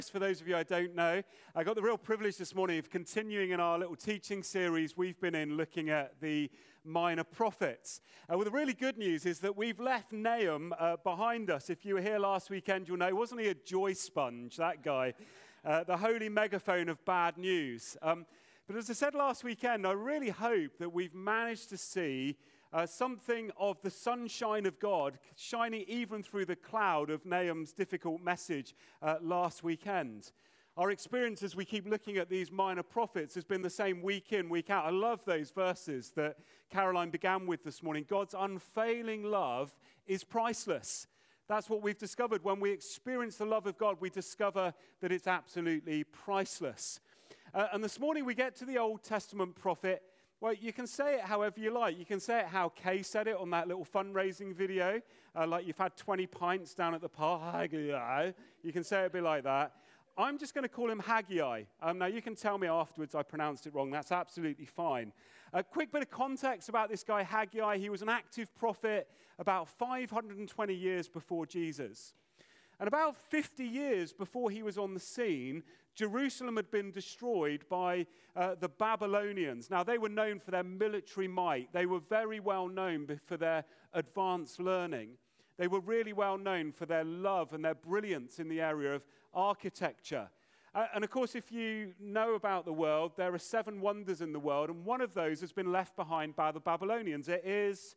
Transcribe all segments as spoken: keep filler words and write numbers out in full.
For those of you I don't know, I got the real privilege this morning of continuing in our little teaching series we've been in looking at the minor prophets. Uh, well, the really good news is that we've left Nahum uh, behind us. If you were here last weekend, you'll know, wasn't he a joy sponge, that guy? Uh, the holy megaphone of bad news. Um, but as I said last weekend, I really hope that we've managed to see Uh, something of the sunshine of God shining even through the cloud of Nahum's difficult message uh, last weekend. Our experience as we keep looking at these minor prophets has been the same week in, week out. I love those verses that Caroline began with this morning. God's unfailing love is priceless. That's what we've discovered. When we experience the love of God, we discover that it's absolutely priceless. Uh, and this morning we get to the Old Testament prophet. Well, you can say it however you like. You can say it how Kay said it on that little fundraising video, uh, like you've had twenty pints down at the park. You can say it a bit like that. I'm just going to call him Haggai. Um, now, you can tell me afterwards I pronounced it wrong. That's absolutely fine. A quick bit of context about this guy, Haggai. He was an active prophet about five hundred twenty years before Jesus. And about fifty years before he was on the scene, Jerusalem had been destroyed by uh, the Babylonians. Now, they were known for their military might. They were very well known for their advanced learning. They were really well known for their love and their brilliance in the area of architecture. Uh, and of course, if you know about the world, there are seven wonders in the world, and one of those has been left behind by the Babylonians. It is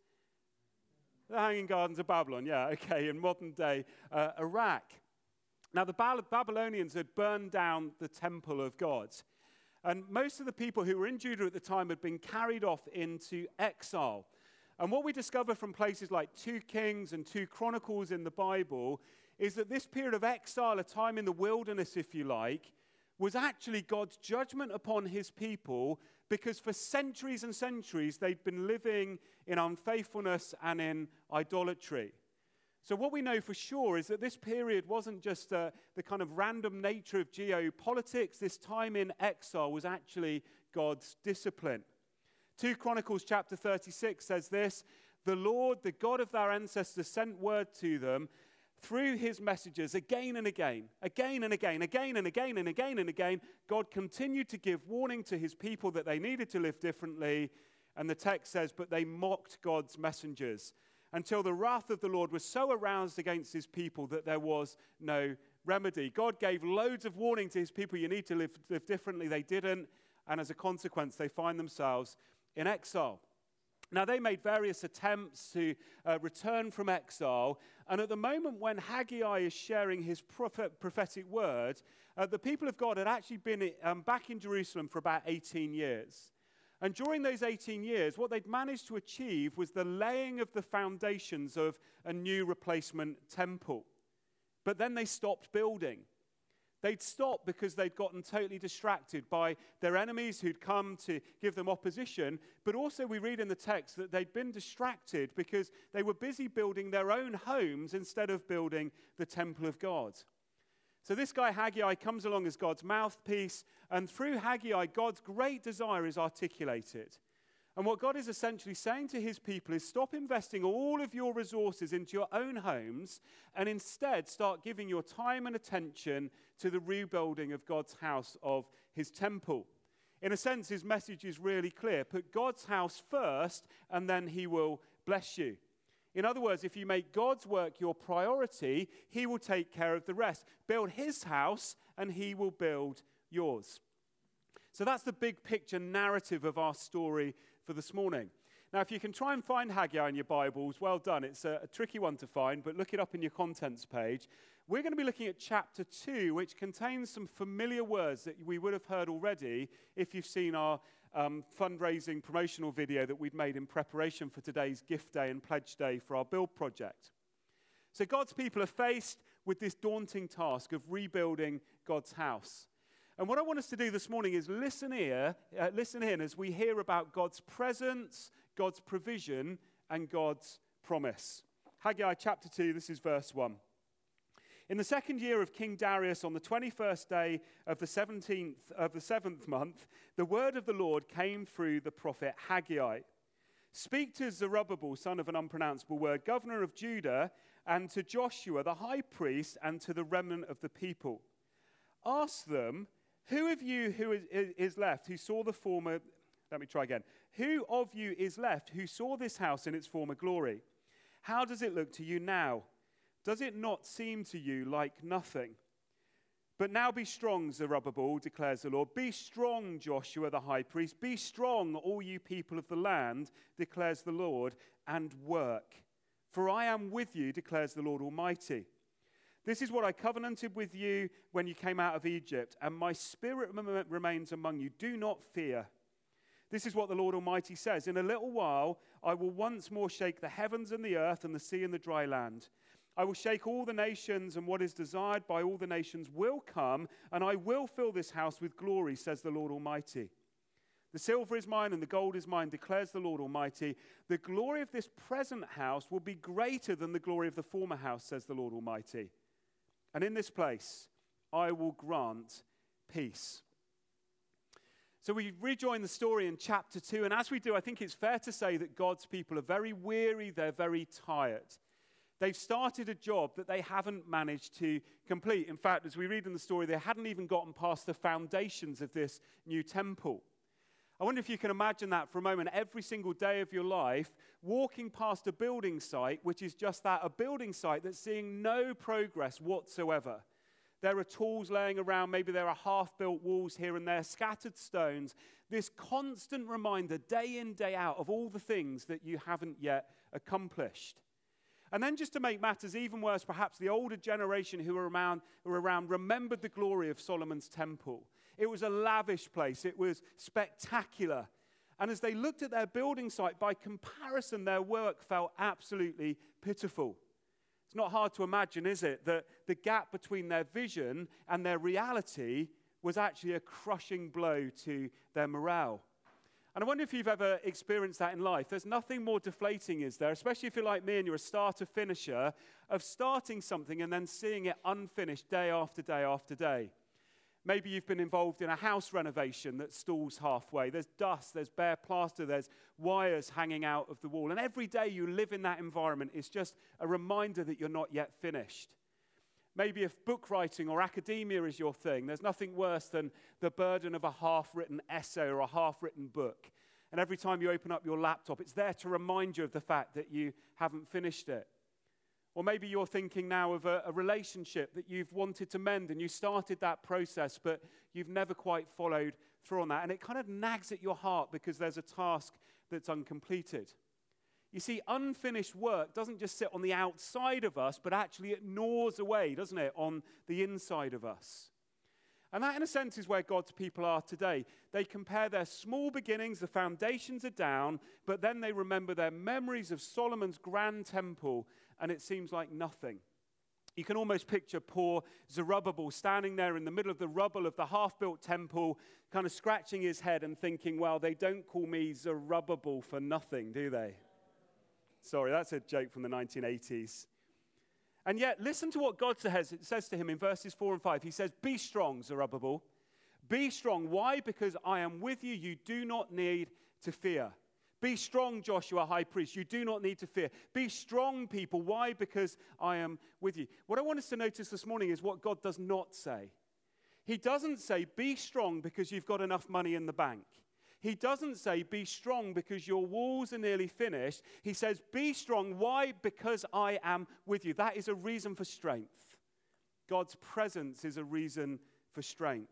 the Hanging Gardens of Babylon, yeah, okay, in modern-day uh, Iraq. Now, the Babylonians had burned down the temple of God. And most of the people who were in Judah at the time had been carried off into exile. And what we discover from places like two Kings and two Chronicles in the Bible is that this period of exile, a time in the wilderness, if you like, was actually God's judgment upon his people, because for centuries and centuries they'd been living in unfaithfulness and in idolatry. So what we know for sure is that this period wasn't just uh, the kind of random nature of geopolitics. This time in exile was actually God's discipline. two Chronicles chapter thirty-six says this: "The Lord, the God of their ancestors, sent word to them through his messengers again and again, again and again, again and again and again and again. God continued to give warning to his people that they needed to live differently." And the text says, "But they mocked God's messengers, until the wrath of the Lord was so aroused against his people that there was no remedy." God gave loads of warning to his people. You need to live, live differently. They didn't. And as a consequence, they find themselves in exile. Now, they made various attempts to uh, return from exile. And at the moment when Haggai is sharing his prophet, prophetic word, uh, the people of God had actually been um, back in Jerusalem for about eighteen years. And during those eighteen years, what they'd managed to achieve was the laying of the foundations of a new replacement temple. But then they stopped building. They'd stopped because they'd gotten totally distracted by their enemies who'd come to give them opposition. But also we read in the text that they'd been distracted because they were busy building their own homes instead of building the temple of God. So this guy Haggai comes along as God's mouthpiece, and through Haggai, God's great desire is articulated. And what God is essentially saying to his people is, stop investing all of your resources into your own homes and instead start giving your time and attention to the rebuilding of God's house, of his temple. In a sense, his message is really clear. Put God's house first and then he will bless you. In other words, if you make God's work your priority, he will take care of the rest. Build his house and he will build yours. So that's the big picture narrative of our story for this morning. Now, if you can try and find Haggai in your Bibles, well done. It's a, a tricky one to find, but look it up in your contents page. We're going to be looking at chapter two, which contains some familiar words that we would have heard already if you've seen our um, fundraising promotional video that we'd made in preparation for today's gift day and pledge day for our build project. So God's people are faced with this daunting task of rebuilding God's house. And what I want us to do this morning is listen here, uh, listen in as we hear about God's presence, God's provision, and God's promise. Haggai chapter two, this is verse one. In the second year of King Darius, on the twenty-first day of the seventeenth of the seventh month, the word of the Lord came through the prophet Haggai. Speak to Zerubbabel, son of an unpronounceable word, governor of Judah, and to Joshua, the high priest, and to the remnant of the people. Ask them, who of you who is, is left who saw the former, let me try again. Who of you is left who saw this house in its former glory? How does it look to you now? Does it not seem to you like nothing? But now be strong, Zerubbabel, declares the Lord. Be strong, Joshua the high priest. Be strong, all you people of the land, declares the Lord, and work. For I am with you, declares the Lord Almighty. This is what I covenanted with you when you came out of Egypt, and my spirit remains among you. Do not fear. This is what the Lord Almighty says. In a little while, I will once more shake the heavens and the earth and the sea and the dry land. I will shake all the nations, and what is desired by all the nations will come, and I will fill this house with glory, says the Lord Almighty. The silver is mine and the gold is mine, declares the Lord Almighty. The glory of this present house will be greater than the glory of the former house, says the Lord Almighty. And in this place, I will grant peace. So we rejoin the story in chapter two, and as we do, I think it's fair to say that God's people are very weary, they're very tired. They've started a job that they haven't managed to complete. In fact, as we read in the story, they hadn't even gotten past the foundations of this new temple. I wonder if you can imagine that for a moment, every single day of your life, walking past a building site, which is just that, a building site that's seeing no progress whatsoever. There are tools laying around, maybe there are half-built walls here and there, scattered stones. This constant reminder, day in, day out, of all the things that you haven't yet accomplished. And then just to make matters even worse, perhaps the older generation who were around, who were around remembered the glory of Solomon's temple. It was a lavish place. It was spectacular. And as they looked at their building site, by comparison, their work felt absolutely pitiful. It's not hard to imagine, is it, that the gap between their vision and their reality was actually a crushing blow to their morale. And I wonder if you've ever experienced that in life. There's nothing more deflating, is there, especially if you're like me and you're a starter-finisher, of starting something and then seeing it unfinished day after day after day. Maybe you've been involved in a house renovation that stalls halfway. There's dust, there's bare plaster, there's wires hanging out of the wall. And every day you live in that environment is just a reminder that you're not yet finished. Maybe if book writing or academia is your thing, there's nothing worse than the burden of a half-written essay or a half-written book. And every time you open up your laptop, it's there to remind you of the fact that you haven't finished it. Or maybe you're thinking now of a, a relationship that you've wanted to mend and you started that process, but you've never quite followed through on that. And it kind of nags at your heart because there's a task that's uncompleted. You see, unfinished work doesn't just sit on the outside of us, but actually it gnaws away, doesn't it, on the inside of us. And that, in a sense, is where God's people are today. They compare their small beginnings, the foundations are down, but then they remember their memories of Solomon's grand temple, and it seems like nothing. You can almost picture poor Zerubbabel standing there in the middle of the rubble of the half-built temple, kind of scratching his head and thinking, well, they don't call me Zerubbabel for nothing, do they? Sorry, that's a joke from the nineteen eighties. And yet, listen to what God says, it says to him in verses four and five. He says, be strong, Zerubbabel. Be strong. Why? Because I am with you. You do not need to fear. Be strong, Joshua, high priest. You do not need to fear. Be strong, people. Why? Because I am with you. What I want us to notice this morning is what God does not say. He doesn't say, be strong because you've got enough money in the bank. He doesn't say, be strong because your walls are nearly finished. He says, be strong. Why? Because I am with you. That is a reason for strength. God's presence is a reason for strength.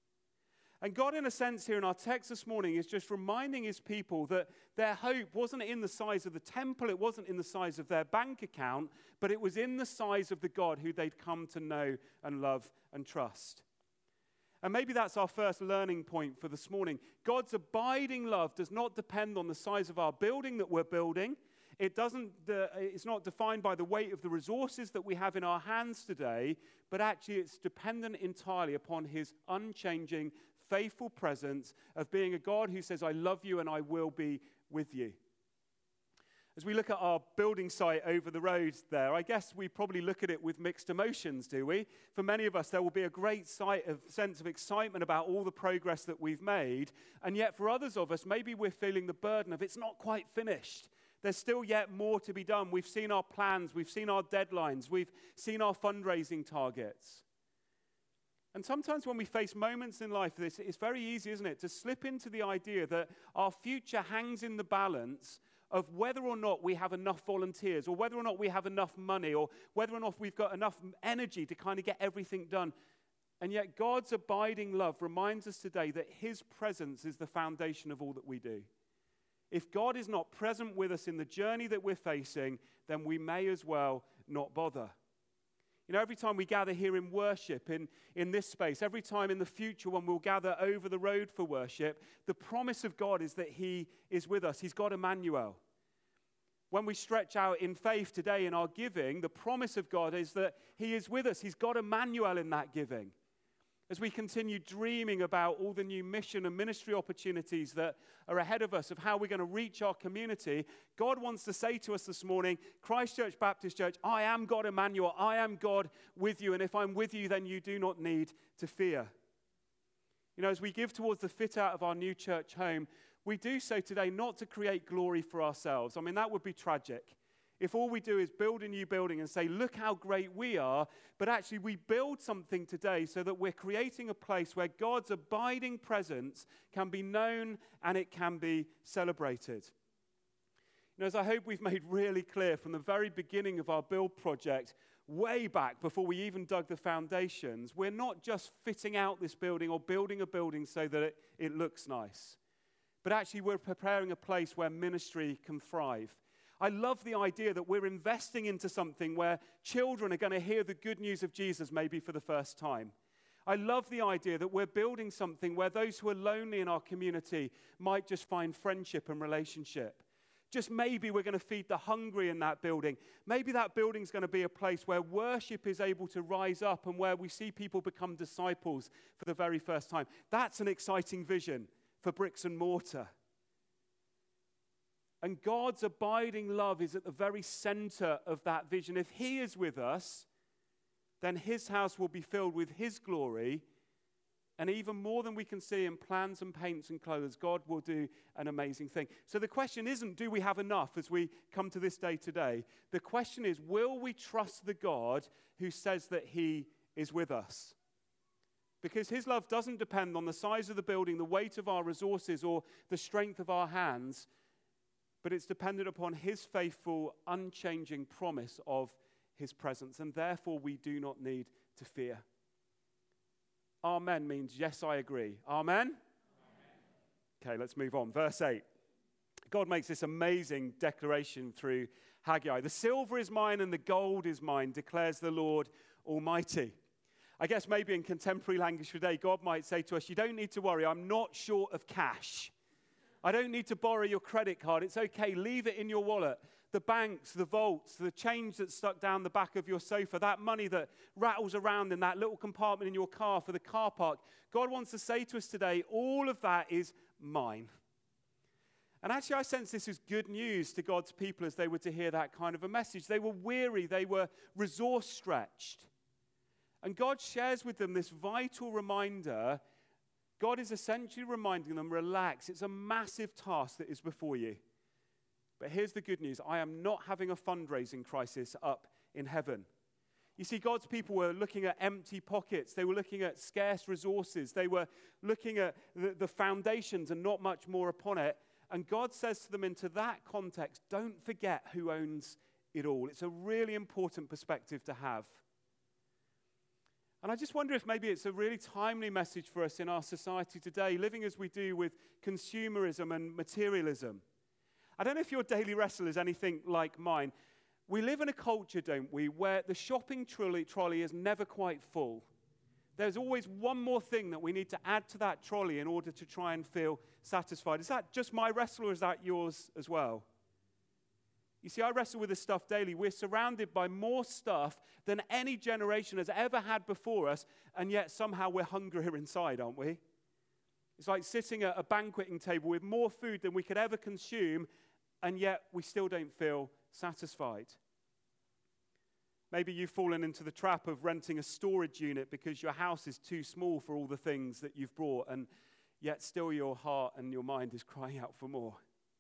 And God, in a sense, here in our text this morning is just reminding his people that their hope wasn't in the size of the temple, it wasn't in the size of their bank account, but it was in the size of the God who they'd come to know and love and trust. And maybe that's our first learning point for this morning. God's abiding love does not depend on the size of our building that we're building. It doesn't, uh, it's not defined by the weight of the resources that we have in our hands today, but actually it's dependent entirely upon his unchanging, faithful presence of being a God who says, I love you and I will be with you. As we look at our building site over the road there, I guess we probably look at it with mixed emotions, do we? For many of us, there will be a great sight of, sense of excitement about all the progress that we've made, and yet for others of us, maybe we're feeling the burden of it's not quite finished. There's still yet more to be done. We've seen our plans, we've seen our deadlines, we've seen our fundraising targets. And sometimes when we face moments in life, this it's very easy, isn't it, to slip into the idea that our future hangs in the balance of whether or not we have enough volunteers, or whether or not we have enough money, or whether or not we've got enough energy to kind of get everything done. And yet God's abiding love reminds us today that his presence is the foundation of all that we do. If God is not present with us in the journey that we're facing, then we may as well not bother. You know, every time we gather here in worship, in, in this space, every time in the future when we'll gather over the road for worship, the promise of God is that he is with us. He's God Emmanuel. When we stretch out in faith today in our giving, the promise of God is that he is with us. He's God Emmanuel in that giving. As we continue dreaming about all the new mission and ministry opportunities that are ahead of us, of how we're going to reach our community, God wants to say to us this morning, Christchurch Baptist Church, I am God Emmanuel. I am God with you. And if I'm with you, then you do not need to fear. You know, as we give towards the fit out of our new church home, we do so today not to create glory for ourselves. I mean, that would be tragic. If all we do is build a new building and say, look how great we are, but actually we build something today so that we're creating a place where God's abiding presence can be known and it can be celebrated. You know, as I hope we've made really clear from the very beginning of our build project, way back before we even dug the foundations, we're not just fitting out this building or building a building so that it, it looks nice, but actually we're preparing a place where ministry can thrive. I love the idea that we're investing into something where children are going to hear the good news of Jesus maybe for the first time. I love the idea that we're building something where those who are lonely in our community might just find friendship and relationship. Just maybe we're going to feed the hungry in that building. Maybe that building's going to be a place where worship is able to rise up and where we see people become disciples for the very first time. That's an exciting vision for bricks and mortar. And God's abiding love is at the very center of that vision. If he is with us, then his house will be filled with his glory. And even more than we can see in plans and paints and clothes, God will do an amazing thing. So the question isn't, do we have enough as we come to this day today? The question is, will we trust the God who says that he is with us? Because his love doesn't depend on the size of the building, the weight of our resources, or the strength of our hands, but it's dependent upon his faithful, unchanging promise of his presence, and therefore we do not need to fear. Amen means, yes, I agree. Amen? Amen? Okay, let's move on. Verse eight. God makes this amazing declaration through Haggai. The silver is mine and the gold is mine, declares the Lord Almighty. I guess maybe in contemporary language today, God might say to us, you don't need to worry, I'm not short of cash. I don't need to borrow your credit card. It's okay. Leave it in your wallet. The banks, the vaults, the change that's stuck down the back of your sofa, that money that rattles around in that little compartment in your car for the car park. God wants to say to us today, all of that is mine. And actually, I sense this is good news to God's people as they were to hear that kind of a message. They were weary. They were resource stretched. And God shares with them this vital reminder. God is essentially reminding them, relax, it's a massive task that is before you. But here's the good news. I am not having a fundraising crisis up in heaven. You see, God's people were looking at empty pockets. They were looking at scarce resources. They were looking at the, the foundations and not much more upon it. And God says to them into that context, don't forget who owns it all. It's a really important perspective to have. And I just wonder if maybe it's a really timely message for us in our society today, living as we do with consumerism and materialism. I don't know if your daily wrestle is anything like mine. We live in a culture, don't we, where the shopping trolley, trolley is never quite full. There's always one more thing that we need to add to that trolley in order to try and feel satisfied. Is that just my wrestle, or is that yours as well? You see, I wrestle with this stuff daily. We're surrounded by more stuff than any generation has ever had before us, and yet somehow we're hungrier inside, aren't we? It's like sitting at a banqueting table with more food than we could ever consume, and yet we still don't feel satisfied. Maybe you've fallen into the trap of renting a storage unit because your house is too small for all the things that you've brought, and yet still your heart and your mind is crying out for more.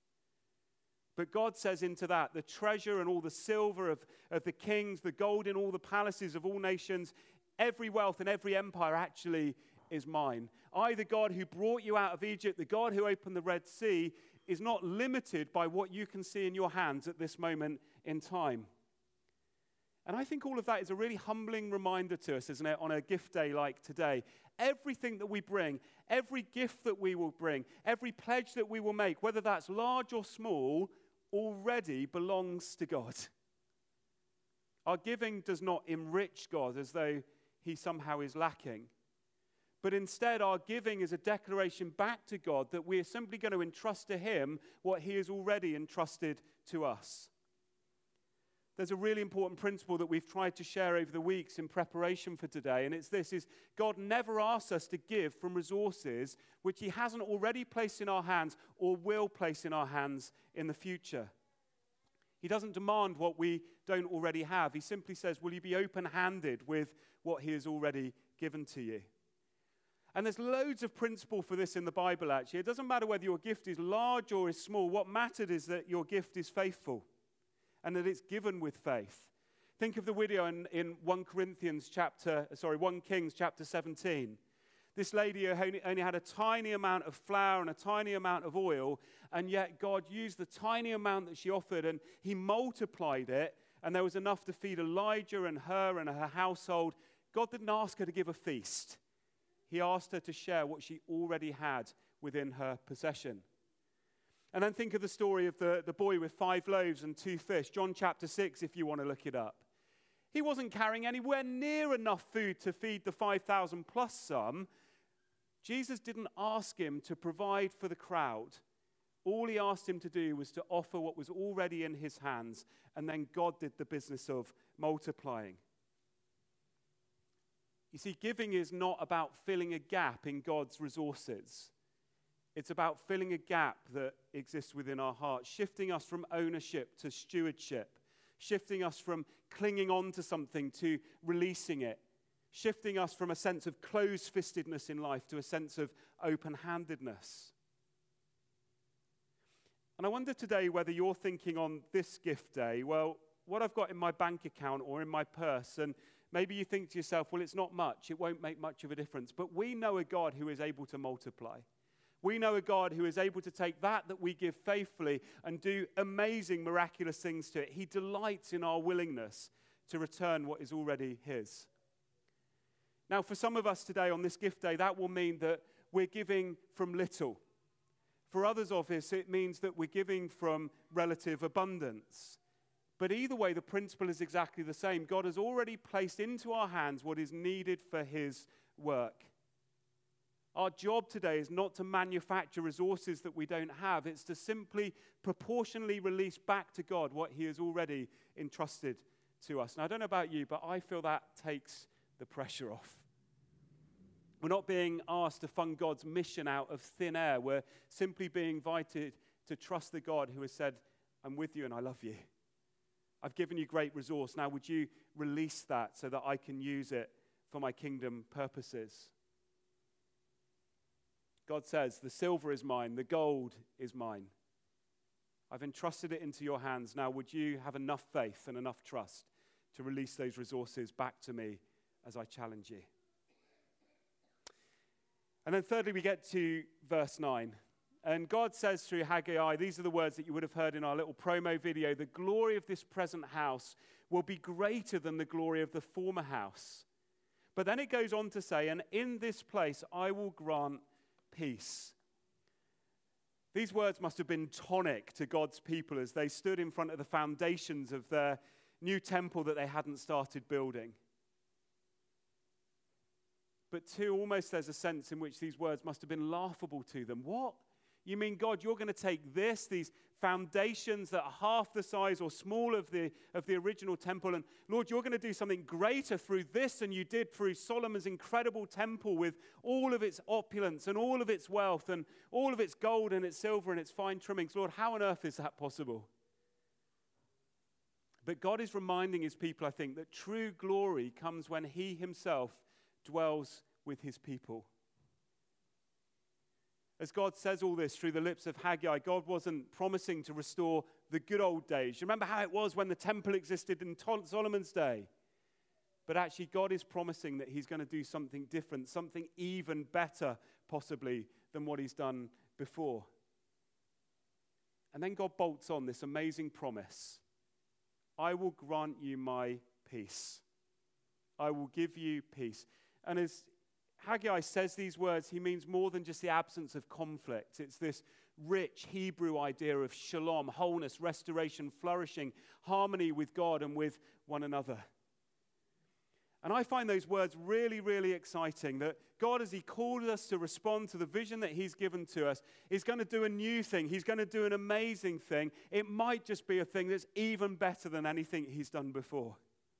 But God says into that, the treasure and all the silver of, of the kings, the gold in all the palaces of all nations, every wealth and every empire actually is mine. I, the God who brought you out of Egypt, the God who opened the Red Sea, is not limited by what you can see in your hands at this moment in time. And I think all of that is a really humbling reminder to us, isn't it, on a gift day like today. Everything that we bring, every gift that we will bring, every pledge that we will make, whether that's large or small, already belongs to God. Our giving does not enrich God as though he somehow is lacking. But instead, our giving is a declaration back to God that we are simply going to entrust to him what he has already entrusted to us. There's a really important principle that we've tried to share over the weeks in preparation for today, and it's this, is God never asks us to give from resources which he hasn't already placed in our hands or will place in our hands in the future. He doesn't demand what we don't already have. He simply says, will you be open-handed with what he has already given to you? And there's loads of principle for this in the Bible, actually. It doesn't matter whether your gift is large or is small. What mattered is that your gift is faithful and that it's given with faith. Think of the widow in, in First Corinthians chapter, sorry, First Kings chapter seventeen. This lady only, only had a tiny amount of flour and a tiny amount of oil, and yet God used the tiny amount that she offered, and he multiplied it, and there was enough to feed Elijah and her and her household. God didn't ask her to give a feast. He asked her to share what she already had within her possession. And then think of the story of the, the boy with five loaves and two fish. John chapter six, if you want to look it up. He wasn't carrying anywhere near enough food to feed the five thousand plus some. Jesus didn't ask him to provide for the crowd. All he asked him to do was to offer what was already in his hands, and then God did the business of multiplying. You see, giving is not about filling a gap in God's resources. It's about filling a gap that exists within our hearts, shifting us from ownership to stewardship, shifting us from clinging on to something to releasing it, shifting us from a sense of closed-fistedness in life to a sense of open-handedness. And I wonder today whether you're thinking on this gift day, well, what I've got in my bank account or in my purse, and maybe you think to yourself, well, it's not much, it won't make much of a difference. But we know a God who is able to multiply. We know a God who is able to take that that we give faithfully and do amazing, miraculous things to it. He delights in our willingness to return what is already his. Now, for some of us today on this gift day, that will mean that we're giving from little. For others of us, it means that we're giving from relative abundance. But either way, the principle is exactly the same. God has already placed into our hands what is needed for his work. Our job today is not to manufacture resources that we don't have. It's to simply proportionally release back to God what he has already entrusted to us. And I don't know about you, but I feel that takes the pressure off. We're not being asked to fund God's mission out of thin air. We're simply being invited to trust the God who has said, I'm with you and I love you. I've given you great resource. Now would you release that so that I can use it for my kingdom purposes? God says, the silver is mine, the gold is mine. I've entrusted it into your hands. Now would you have enough faith and enough trust to release those resources back to me as I challenge you? And then thirdly, we get to verse nine. And God says through Haggai, these are the words that you would have heard in our little promo video, the glory of this present house will be greater than the glory of the former house. But then it goes on to say, and in this place I will grant peace. These words must have been tonic to God's people as they stood in front of the foundations of their new temple that they hadn't started building. But two, almost there's a sense in which these words must have been laughable to them. What? You mean, God, you're going to take this, these foundations that are half the size or small of the, of the original temple, and Lord, you're going to do something greater through this than you did through Solomon's incredible temple with all of its opulence and all of its wealth and all of its gold and its silver and its fine trimmings. Lord, how on earth is that possible? But God is reminding his people, I think, that true glory comes when he himself dwells with his people. As God says all this through the lips of Haggai, God wasn't promising to restore the good old days. You remember how it was when the temple existed in Solomon's day? but actually God is promising that he's going to do something different, something even better, possibly, than what he's done before. And then God bolts on this amazing promise. I will grant you my peace. I will give you peace. And as Haggai says these words, he means more than just the absence of conflict. It's this rich Hebrew idea of shalom, wholeness, restoration, flourishing, harmony with God and with one another. And I find those words really, really exciting, that God, as he called us to respond to the vision that he's given to us, is going to do a new thing. He's going to do an amazing thing. It might just be a thing that's even better than anything he's done before.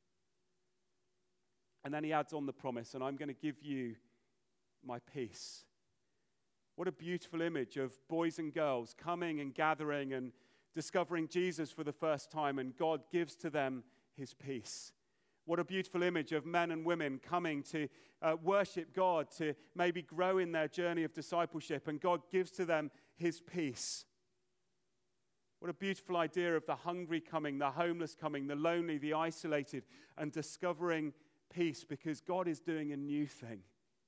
And then he adds on the promise, and I'm going to give you my peace. What a beautiful image of boys and girls coming and gathering and discovering Jesus for the first time, and God gives to them his peace. What a beautiful image of men and women coming to uh, worship God, to maybe grow in their journey of discipleship, and God gives to them his peace. What a beautiful idea of the hungry coming, the homeless coming, the lonely, the isolated, and discovering peace because God is doing a new thing.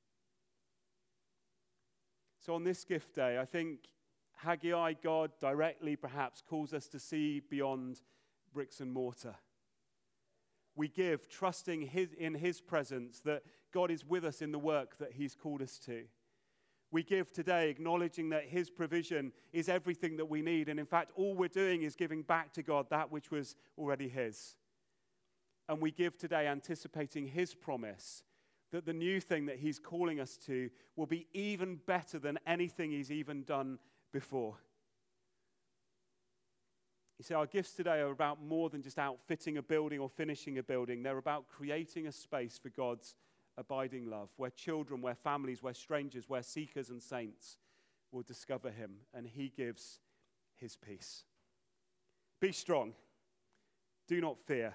So on this gift day, I think Haggai, God directly perhaps calls us to see beyond bricks and mortar. We give, trusting his, in his presence, that God is with us in the work that he's called us to. We give today, acknowledging that his provision is everything that we need. And in fact, all we're doing is giving back to God that which was already his. And we give today, anticipating his promise that the new thing that he's calling us to will be even better than anything he's even done before. You see, our gifts today are about more than just outfitting a building or finishing a building. They're about creating a space for God's abiding love, where children, where families, where strangers, where seekers and saints will discover him, and he gives his peace. Be strong. Do not fear.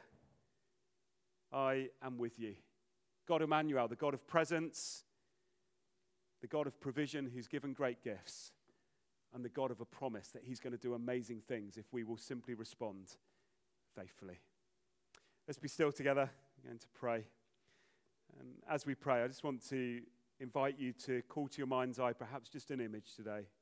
I am with you. God Emmanuel, the God of presence, the God of provision who's given great gifts, and the God of a promise that he's going to do amazing things if we will simply respond faithfully. Let's be still together. I'm going to pray. And as we pray, I just want to invite you to call to your mind's eye perhaps just an image today.